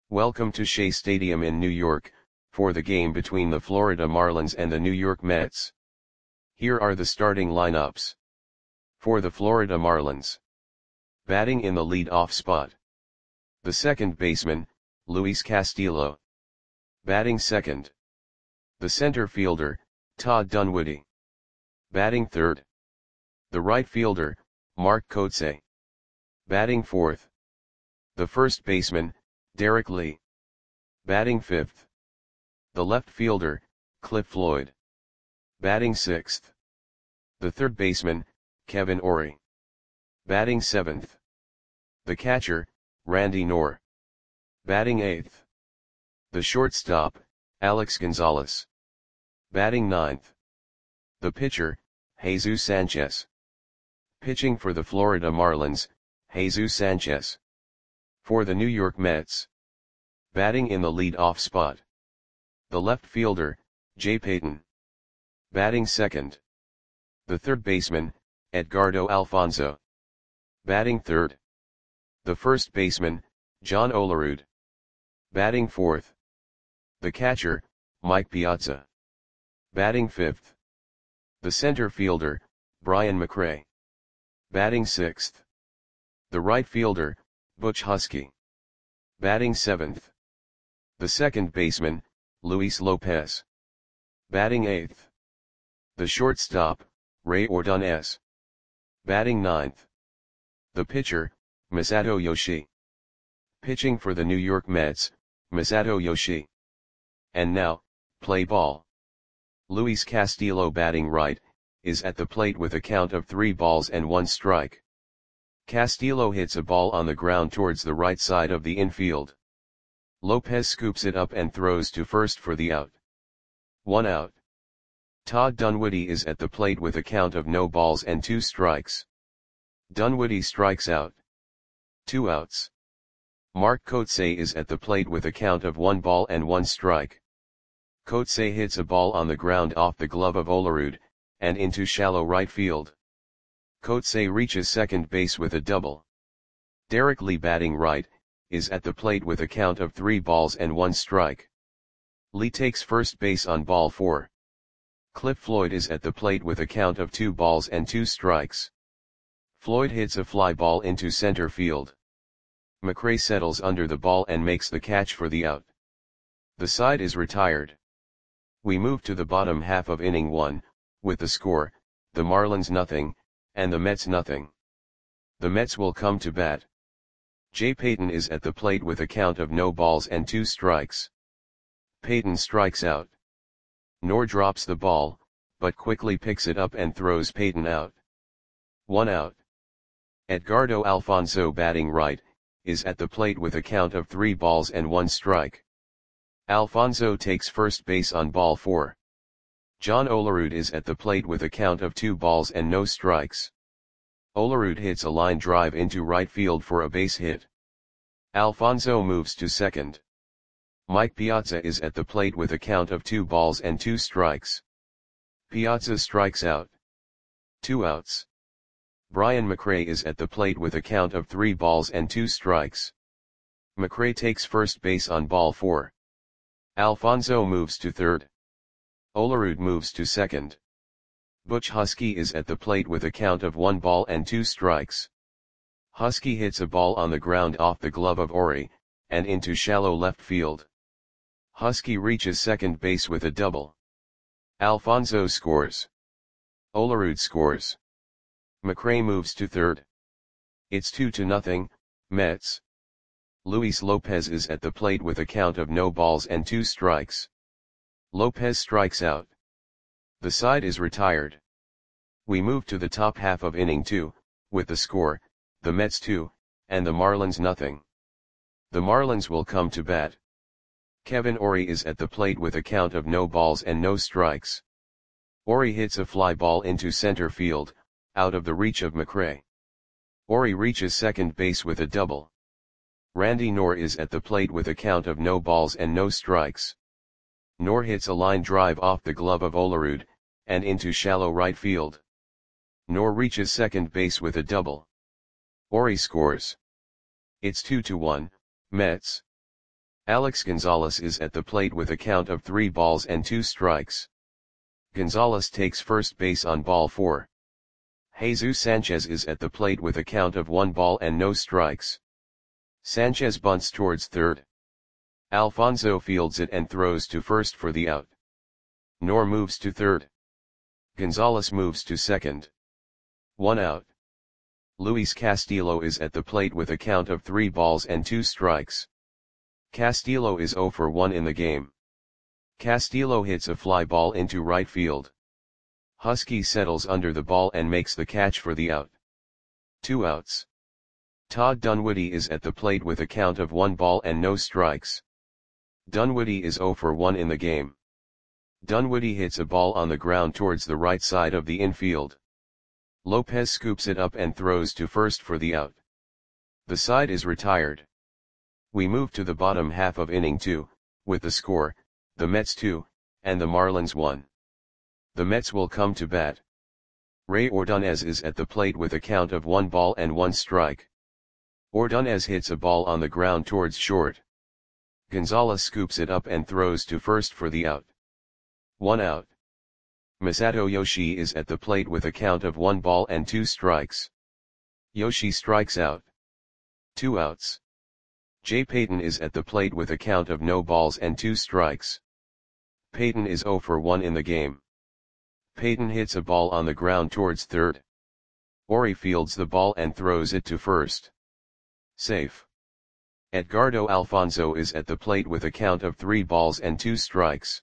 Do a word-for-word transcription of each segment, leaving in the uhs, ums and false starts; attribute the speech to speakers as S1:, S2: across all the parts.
S1: Welcome to Shea Stadium in New York, for the game between the Florida Marlins and the New York Mets. Here are the starting lineups. For the Florida Marlins. Batting in the lead-off spot. The second baseman, Luis Castillo. Batting second. The center fielder, Todd Dunwoody. Batting third. The right fielder, Mark Kotsay. Batting fourth. The first baseman, Derek Lee. Batting fifth. The left fielder, Cliff Floyd. Batting sixth. The third baseman, Kevin Orie. Batting seventh. The catcher, Randy Knorr. Batting eighth. The shortstop, Alex Gonzalez. Batting ninth. The pitcher, Jesus Sanchez. Pitching for the Florida Marlins, Jesus Sanchez. For the New York Mets. Batting in the lead-off spot. The left fielder, Jay Payton. Batting second. The third baseman, Edgardo Alfonzo. Batting third. The first baseman, John Olerud. Batting fourth. The catcher, Mike Piazza. Batting fifth. The center fielder, Brian McRae. Batting sixth. The right fielder, Butch Husky. Batting seventh. The second baseman, Luis Lopez. Batting eighth. The shortstop, Ray Ordonez. Batting ninth. The pitcher, Masato Yoshii. Pitching for the New York Mets, Masato Yoshii. And now, play ball. Luis Castillo batting right, is at the plate with a count of three balls and one strike. Castillo hits a ball on the ground towards the right side of the infield. Lopez scoops it up and throws to first for the out. One out. Todd Dunwoody is at the plate with a count of no balls and two strikes. Dunwoody strikes out. Two outs. Mark Kotsay is at the plate with a count of one ball and one strike. Kotsay hits a ball on the ground off the glove of Olerud, and into shallow right field. Kotsay reaches second base with a double. Derek Lee batting right, is at the plate with a count of three balls and one strike. Lee takes first base on ball four. Cliff Floyd is at the plate with a count of two balls and two strikes. Floyd hits a fly ball into center field. McRae settles under the ball and makes the catch for the out. The side is retired. We move to the bottom half of inning one, with the score, the Marlins nothing, and the Mets nothing. The Mets will come to bat. Jay Payton is at the plate with a count of no balls and two strikes. Payton strikes out. Knorr drops the ball, but quickly picks it up and throws Payton out. One out. Edgardo Alfonzo batting right, is at the plate with a count of three balls and one strike. Alfonzo takes first base on ball four. John Olerud is at the plate with a count of two balls and no strikes. Olerud hits a line drive into right field for a base hit. Alfonzo moves to second. Mike Piazza is at the plate with a count of two balls and two strikes. Piazza strikes out. Two outs. Brian McRae is at the plate with a count of three balls and two strikes. McRae takes first base on ball four. Alfonzo moves to third. Olerud moves to second. Butch Husky is at the plate with a count of one ball and two strikes. Husky hits a ball on the ground off the glove of Orie, and into shallow left field. Husky reaches second base with a double. Alfonzo scores. Olerud scores. McRae moves to third. It's two to nothing, Mets. Luis Lopez is at the plate with a count of no balls and two strikes. Lopez strikes out. The side is retired. We move to the top half of inning two, with the score, the Mets two, and the Marlins nothing. The Marlins will come to bat. Kevin Orie is at the plate with a count of no balls and no strikes. Orie hits a fly ball into center field, out of the reach of McRae. Orie reaches second base with a double. Randy Knorr is at the plate with a count of no balls and no strikes. Knorr hits a line drive off the glove of Olerud, and into shallow right field. Knorr reaches second base with a double. Orie scores. It's two to one, Mets. Alex Gonzalez is at the plate with a count of three balls and two strikes. Gonzalez takes first base on ball four. Jesus Sanchez is at the plate with a count of one ball and no strikes. Sanchez bunts towards third. Alfonso fields it and throws to first for the out. Nor moves to third. Gonzalez moves to second. One out. Luis Castillo is at the plate with a count of three balls and two strikes. Castillo is zero for one in the game. Castillo hits a fly ball into right field. Husky settles under the ball and makes the catch for the out. Two outs. Todd Dunwoody is at the plate with a count of one ball and no strikes. Dunwoody is zero for one in the game. Dunwoody hits a ball on the ground towards the right side of the infield. Lopez scoops it up and throws to first for the out. The side is retired. We move to the bottom half of inning two, with the score, the Mets two, and the Marlins one. The Mets will come to bat. Ray Ordonez is at the plate with a count of one ball and one strike. Ordonez hits a ball on the ground towards short. Gonzalez scoops it up and throws to first for the out. One out. Masato Yoshi is at the plate with a count of one ball and two strikes. Yoshi strikes out. Two outs. Jay Payton is at the plate with a count of no balls and two strikes. Payton is zero for one in the game. Payton hits a ball on the ground towards third. Ori fields the ball and throws it to first. Safe. Edgardo Alfonso is at the plate with a count of three balls and two strikes.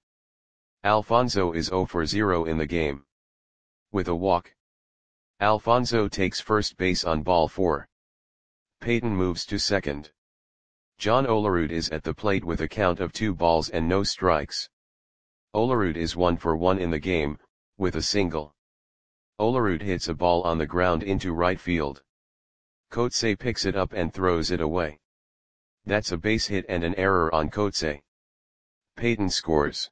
S1: Alfonso is zero for zero in the game. With a walk. Alfonso takes first base on ball four. Payton moves to second. John Olerud is at the plate with a count of two balls and no strikes. Olerud is one for one in the game, with a single. Olerud hits a ball on the ground into right field. Kotze picks it up and throws it away. That's a base hit and an error on Kotze. Payton scores.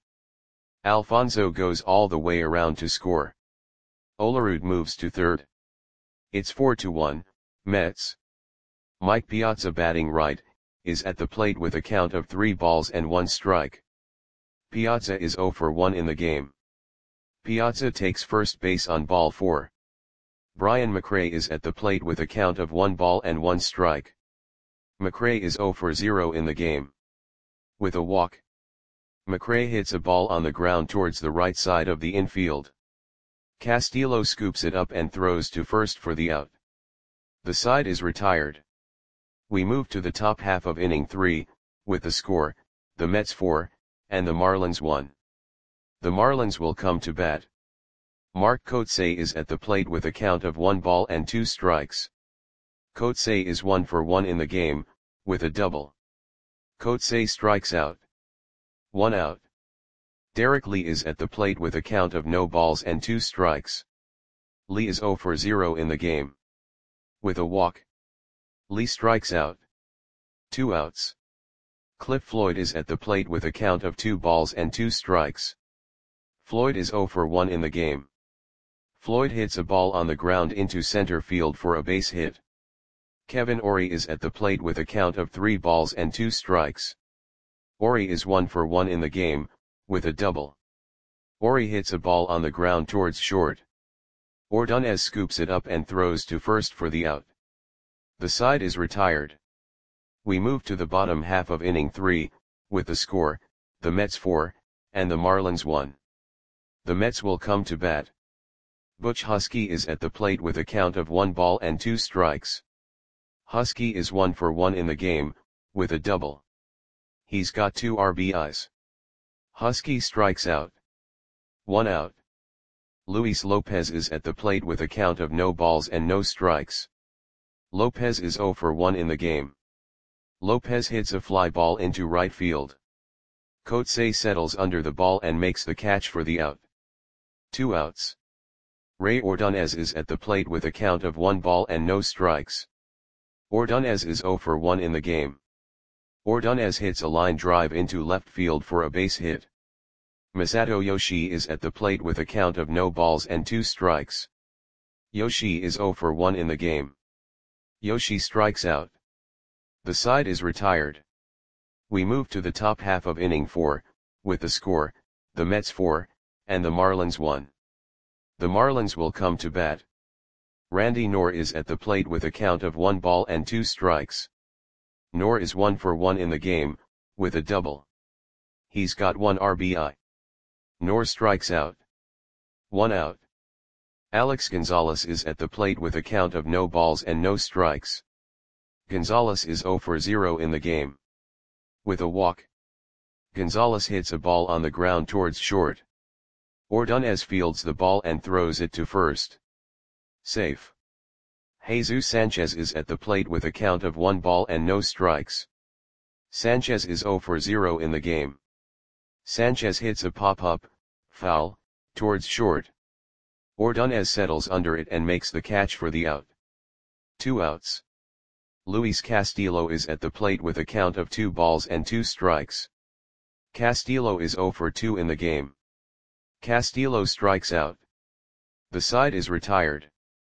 S1: Alfonso goes all the way around to score. Olerud moves to third. It's four to one, Mets. Mike Piazza, batting right, is at the plate with a count of three balls and one strike. Piazza is zero for one in the game. Piazza takes first base on ball four. Brian McRae is at the plate with a count of one ball and one strike. McRae is zero for zero in the game. With a walk. McRae hits a ball on the ground towards the right side of the infield. Castillo scoops it up and throws to first for the out. The side is retired. We move to the top half of inning three, with the score, the Mets four, and the Marlins one. The Marlins will come to bat. Mark Kotze is at the plate with a count of one ball and two strikes. Kotze is one for one in the game, with a double. Kotze strikes out. One out. Derek Lee is at the plate with a count of no balls and two strikes. Lee is zero for zero in the game. With a walk. Lee strikes out. Two outs. Cliff Floyd is at the plate with a count of two balls and two strikes. Floyd is zero for one in the game. Floyd hits a ball on the ground into center field for a base hit. Kevin Ori is at the plate with a count of three balls and two strikes. Ori is one for one in the game, with a double. Ori hits a ball on the ground towards short. Ordonez scoops it up and throws to first for the out. The side is retired. We move to the bottom half of inning three, with the score, the Mets four, and the Marlins one. The Mets will come to bat. Butch Husky is at the plate with a count of one ball and two strikes. Husky is one for one in the game, with a double. He's got two R B Is. Husky strikes out. One out. Luis Lopez is at the plate with a count of no balls and no strikes. Lopez is zero for one in the game. Lopez hits a fly ball into right field. Kotze settles under the ball and makes the catch for the out. Two outs. Ray Ordonez is at the plate with a count of one ball and no strikes. Ordonez is zero for one in the game. Ordonez hits a line drive into left field for a base hit. Masato Yoshi is at the plate with a count of no balls and two strikes. Yoshi is zero for one in the game. Yoshi strikes out. The side is retired. We move to the top half of inning four, with the score, the Mets four, and the Marlins one. The Marlins will come to bat. Randy Knorr is at the plate with a count of one ball and two strikes. Knorr is one for one in the game, with a double. He's got one R B I. Knorr strikes out. One out. Alex Gonzalez is at the plate with a count of no balls and no strikes. Gonzalez is zero for zero in the game. With a walk. Gonzalez hits a ball on the ground towards short. Ordonez fields the ball and throws it to first. Safe. Jesus Sanchez is at the plate with a count of one ball and no strikes. Sanchez is zero for zero in the game. Sanchez hits a pop-up, foul, towards short. Ordonez settles under it and makes the catch for the out. Two outs. Luis Castillo is at the plate with a count of two balls and two strikes. Castillo is zero for two in the game. Castillo strikes out. The side is retired.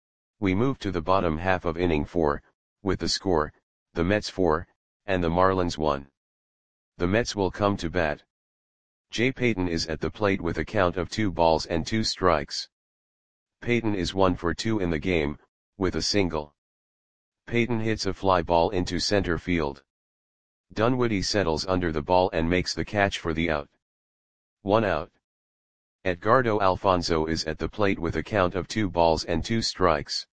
S1: We move to the bottom half of inning four, with the score, the Mets four, and the Marlins one. The Mets will come to bat. Jay Payton is at the plate with a count of two balls and two strikes. Payton is one for two in the game, with a single. Payton hits a fly ball into center field. Dunwoody settles under the ball and makes the catch for the out. One out. Edgardo Alfonzo is at the plate with a count of two balls and two strikes.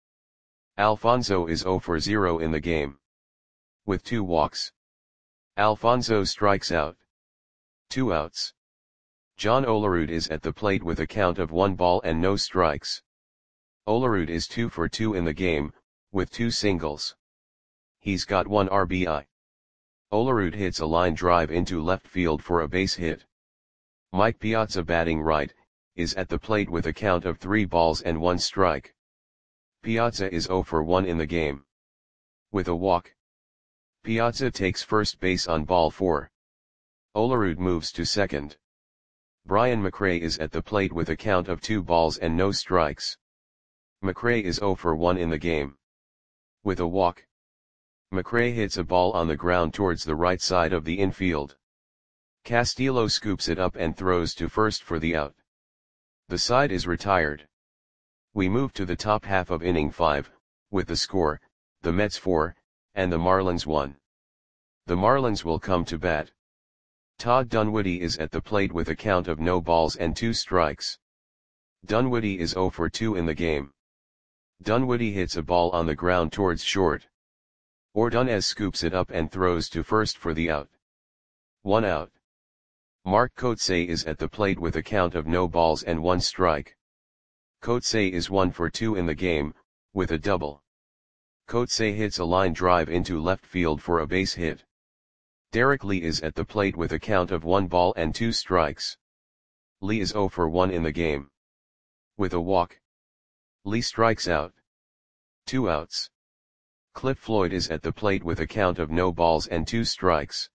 S1: Alfonzo is zero for zero in the game. With two walks. Alfonzo strikes out. Two outs. John Olerud is at the plate with a count of one ball and no strikes. Olerud is two for two in the game, with two singles. He's got one R B I. Olerud hits a line drive into left field for a base hit. Mike Piazza, batting right, is at the plate with a count of three balls and one strike. Piazza is zero for one in the game. With a walk. Piazza takes first base on ball four. Olerud moves to second. Brian McRae is at the plate with a count of two balls and no strikes. McRae is zero for one in the game. With a walk. McRae hits a ball on the ground towards the right side of the infield. Castillo scoops it up and throws to first for the out. The side is retired. We move to the top half of inning five, with the score, the Mets four, and the Marlins one. The Marlins will come to bat. Todd Dunwoody is at the plate with a count of no balls and two strikes. Dunwoody is zero for two in the game. Dunwoody hits a ball on the ground towards short. Ordonez scoops it up and throws to first for the out. One out. Mark Kotsay is at the plate with a count of no balls and one strike. Kotsay is one for two in the game, with a double. Kotsay hits a line drive into left field for a base hit. Derek Lee is at the plate with a count of one ball and two strikes. Lee is zero for one in the game. With a walk. Lee strikes out. Two outs. Cliff Floyd is at the plate with a count of no balls and two strikes.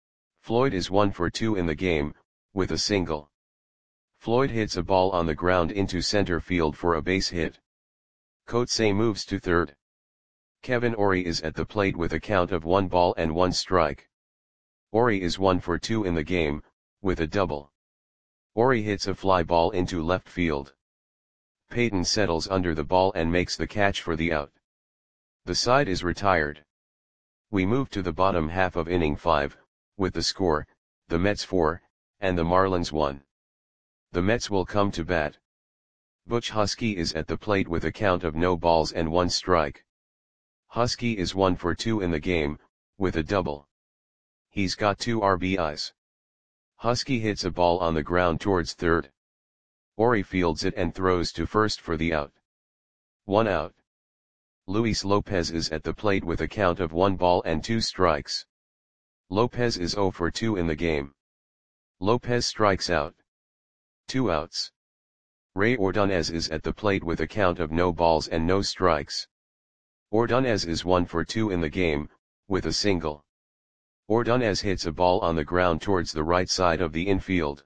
S1: Floyd is one for two in the game, with a single. Floyd hits a ball on the ground into center field for a base hit. Kotsay moves to third. Kevin Orie is at the plate with a count of one ball and one strike. Orie is one for two in the game, with a double. Orie hits a fly ball into left field. Payton settles under the ball and makes the catch for the out. The side is retired. We move to the bottom half of inning five, with the score, the Mets four, and the Marlins one. The Mets will come to bat. Butch Husky is at the plate with a count of no balls and one strike. Husky is one for two in the game, with a double. He's got two R B Is. Husky hits a ball on the ground towards third. Orie fields it and throws to first for the out. One out. Luis Lopez is at the plate with a count of one ball and two strikes. Lopez is zero for two in the game. Lopez strikes out. Two outs. Ray Ordonez is at the plate with a count of no balls and no strikes. Ordonez is one for two in the game, with a single. Ordonez hits a ball on the ground towards the right side of the infield.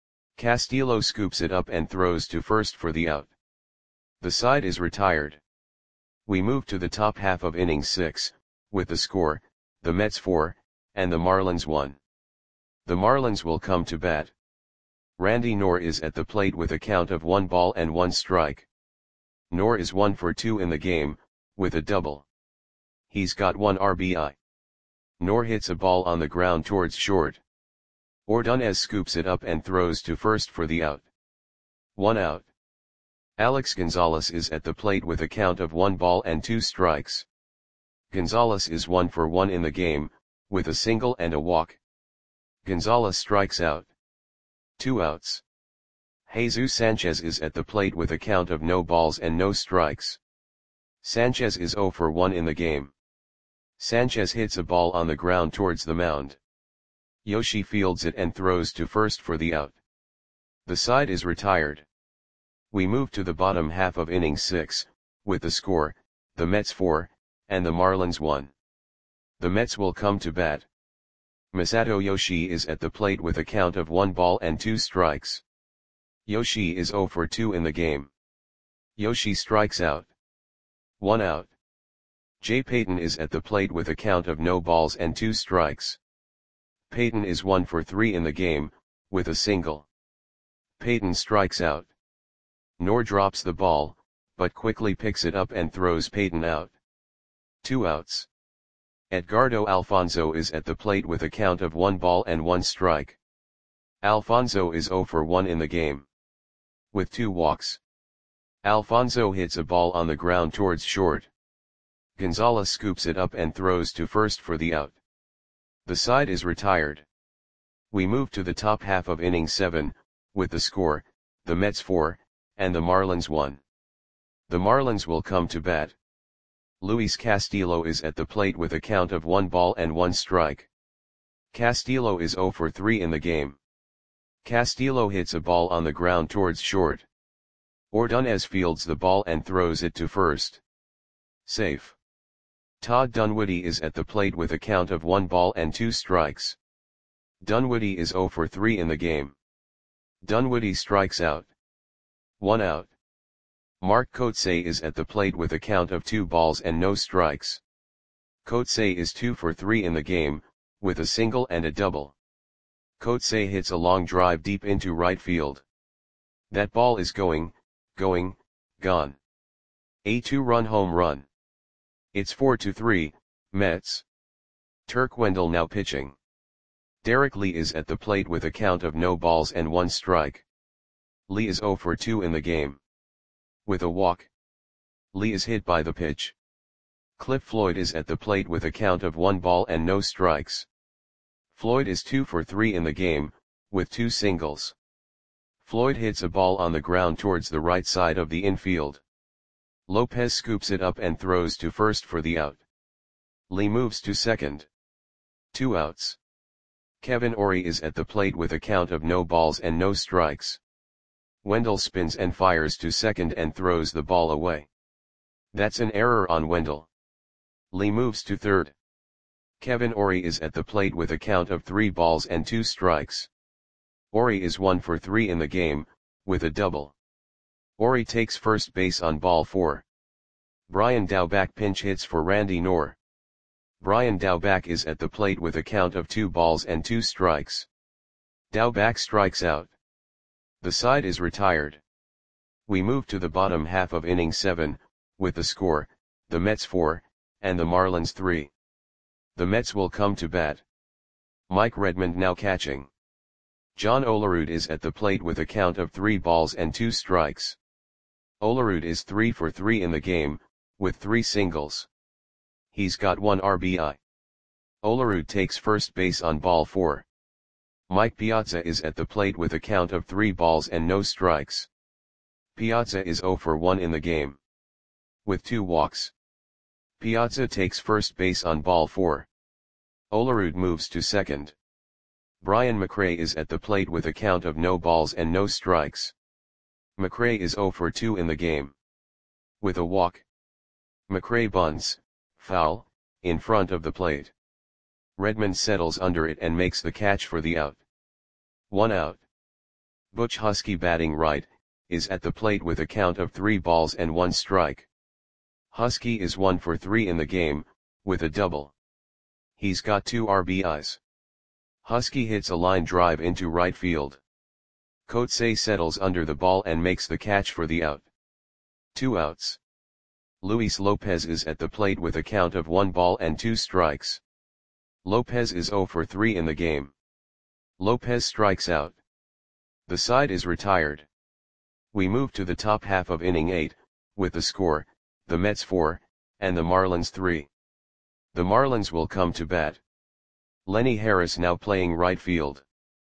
S1: Castillo scoops it up and throws to first for the out. The side is retired. We move to the top half of inning six, with the score, the Mets four, and the Marlins one. The Marlins will come to bat. Randy Knorr is at the plate with a count of one ball and one strike. Knorr is one for two in the game, with a double. He's got one R B I. Knorr hits a ball on the ground towards short. Ordonez scoops it up and throws to first for the out. One out. Alex Gonzalez is at the plate with a count of one ball and two strikes. Gonzalez is one for one in the game, with a single and a walk. Gonzalez strikes out. Two outs. Jesus Sanchez is at the plate with a count of no balls and no strikes. Sanchez is zero for one in the game. Sanchez hits a ball on the ground towards the mound. Yoshi fields it and throws to first for the out. The side is retired. We move to the bottom half of inning six, with the score, the Mets four, and the Marlins one. The Mets will come to bat. Masato Yoshi is at the plate with a count of one ball and two strikes. Yoshi is zero for two in the game. Yoshi strikes out. One out. Jay Payton is at the plate with a count of no balls and two strikes. Payton is one for three in the game, with a single. Payton strikes out. Knorr drops the ball, but quickly picks it up and throws Payton out. Two outs. Edgardo Alfonzo is at the plate with a count of one ball and one strike. Alfonzo is zero for one in the game. With two walks. Alfonzo hits a ball on the ground towards short. Gonzalez scoops it up and throws to first for the out. The side is retired. We move to the top half of inning seven, with the score, the Mets four, and the Marlins one. The Marlins will come to bat. Luis Castillo is at the plate with a count of one ball and one strike. Castillo is zero for three in the game. Castillo hits a ball on the ground towards short. Ordonez fields the ball and throws it to first. Safe. Todd Dunwoody is at the plate with a count of one ball and two strikes. Dunwoody is zero for three in the game. Dunwoody strikes out. One out. Mark Kotsay is at the plate with a count of two balls and no strikes. Kotsay is two for three in the game, with a single and a double. Kotsay hits a long drive deep into right field. That ball is going, going, gone. A two-run home run. It's four to three, Mets. Turk Wendell now pitching. Derek Lee is at the plate with a count of no balls and one strike. Lee is zero for two in the game. With a walk. Lee is hit by the pitch. Cliff Floyd is at the plate with a count of one ball and no strikes. Floyd is two for three in the game, with two singles. Floyd hits a ball on the ground towards the right side of the infield. Lopez scoops it up and throws to first for the out. Lee moves to second. Two outs. Kevin Orie is at the plate with a count of no balls and no strikes. Wendell spins and fires to second and throws the ball away. That's an error on Wendell. Lee moves to third. Kevin Orie is at the plate with a count of three balls and two strikes. Orie is one for three in the game, with a double. Orie takes first base on ball four. Brian Daubach pinch hits for Randy Knorr. Brian Daubach is at the plate with a count of two balls and two strikes. Daubach strikes out. The side is retired. We move to the bottom half of inning seven, with the score, the Mets four, and the Marlins three. The Mets will come to bat. Mike Redmond now catching. John Olerud is at the plate with a count of three balls and two strikes. Olerud is three for three in the game, with three singles. He's got one R B I. Olerud takes first base on ball four. Mike Piazza is at the plate with a count of three balls and no strikes. Piazza is zero for one in the game. With two walks. Piazza takes first base on ball four. Olerud moves to second. Brian McRae is at the plate with a count of no balls and no strikes. McRae is zero for two in the game. With a walk. McRae bunts, foul, in front of the plate. Redmond settles under it and makes the catch for the out. One out. Butch Husky batting right, is at the plate with a count of three balls and one strike. Husky is one for three in the game, with a double. He's got two R B Is. Husky hits a line drive into right field. Coetzee settles under the ball and makes the catch for the out. Two outs. Luis Lopez is at the plate with a count of one ball and two strikes. Lopez is zero for three in the game. Lopez strikes out. The side is retired. We move to the top half of inning eight, with the score, the Mets four, and the Marlins three. The Marlins will come to bat. Lenny Harris now playing right field.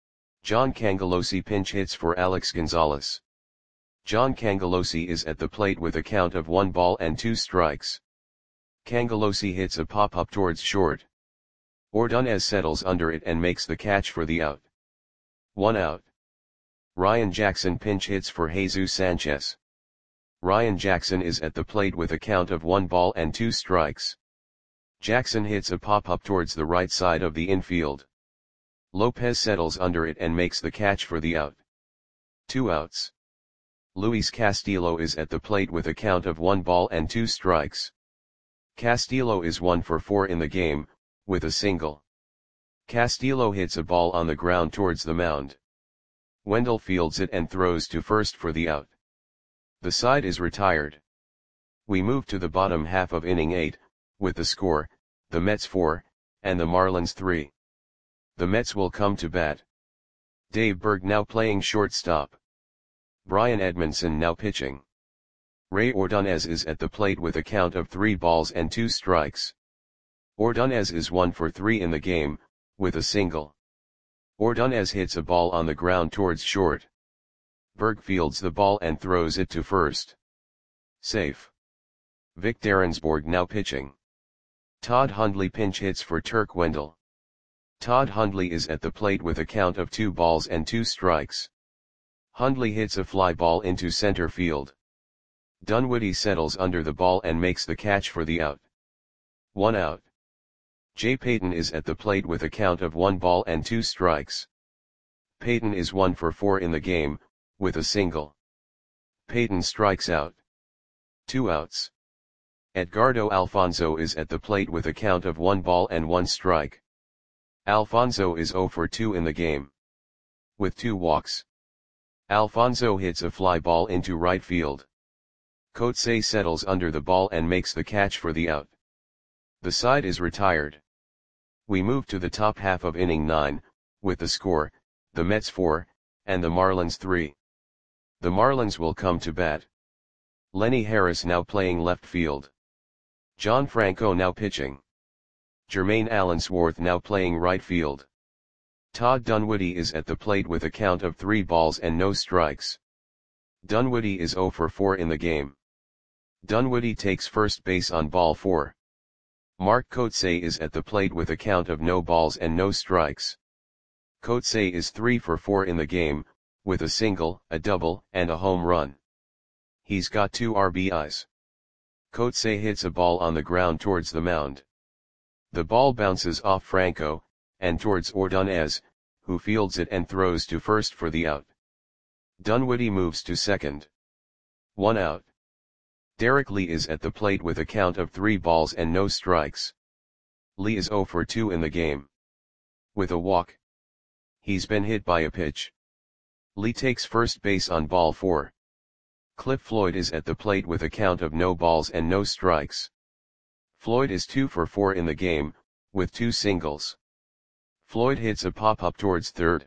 S1: John Cangelosi pinch hits for Alex Gonzalez. John Cangelosi is at the plate with a count of one ball and two strikes. Cangelosi hits a pop-up towards short. Ordonez settles under it and makes the catch for the out. One out. Ryan Jackson pinch hits for Jesus Sanchez. Ryan Jackson is at the plate with a count of one ball and two strikes. Jackson hits a pop-up towards the right side of the infield. Lopez settles under it and makes the catch for the out. Two outs. Luis Castillo is at the plate with a count of one ball and two strikes. Castillo is one for four in the game, with a single. Castillo hits a ball on the ground towards the mound. Wendell fields it and throws to first for the out. The side is retired. We move to the bottom half of inning eight, with the score, the Mets four, and the Marlins three. The Mets will come to bat. Dave Berg now playing shortstop. Brian Edmondson now pitching. Ray Ordonez is at the plate with a count of three balls and two strikes. Ordonez is one for three in the game, with a single. Ordonez hits a ball on the ground towards short. Berg fields the ball and throws it to first. Safe. Vic Derensborg now pitching. Todd Hundley pinch hits for Turk Wendell. Todd Hundley is at the plate with a count of two balls and two strikes. Hundley hits a fly ball into center field. Dunwoody settles under the ball and makes the catch for the out. One out. Jay Payton is at the plate with a count of one ball and two strikes. Payton is one for four in the game, with a single. Payton strikes out. Two outs. Edgardo Alfonzo is at the plate with a count of one ball and one strike. Alfonzo is zero for two in the game. With two walks. Alfonzo hits a fly ball into right field. Coetzee settles under the ball and makes the catch for the out. The side is retired. We move to the top half of inning nine, with the score, the Mets four, and the Marlins three. The Marlins will come to bat. Lenny Harris now playing left field. John Franco now pitching. Jermaine Allensworth now playing right field. Todd Dunwoody is at the plate with a count of three balls and no strikes. Dunwoody is zero for four in the game. Dunwoody takes first base on ball four. Mark Coetzee is at the plate with a count of no balls and no strikes. Coetzee is three for four in the game, with a single, a double, and a home run. He's got two R B Is. Coetzee hits a ball on the ground towards the mound. The ball bounces off Franco, and towards Ordonez, who fields it and throws to first for the out. Dunwoody moves to second. One out. Derek Lee is at the plate with a count of three balls and no strikes. Lee is zero for two in the game. With a walk. He's been hit by a pitch. Lee takes first base on ball four. Cliff Floyd is at the plate with a count of no balls and no strikes. Floyd is two for four in the game, with two singles. Floyd hits a pop-up towards third.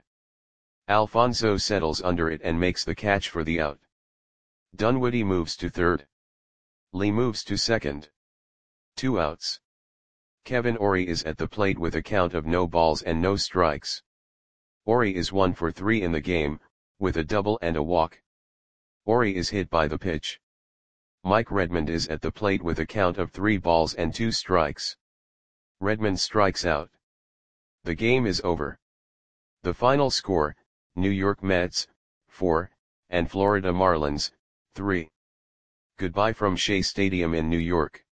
S1: Alfonzo settles under it and makes the catch for the out. Dunwoody moves to third. Lee moves to second. Two outs. Kevin Orie is at the plate with a count of no balls and no strikes. Orie is one for three in the game, with a double and a walk. Orie is hit by the pitch. Mike Redmond is at the plate with a count of three balls and two strikes. Redmond strikes out. The game is over. The final score, New York Mets, four, and Florida Marlins, three. Goodbye from Shea Stadium in New York.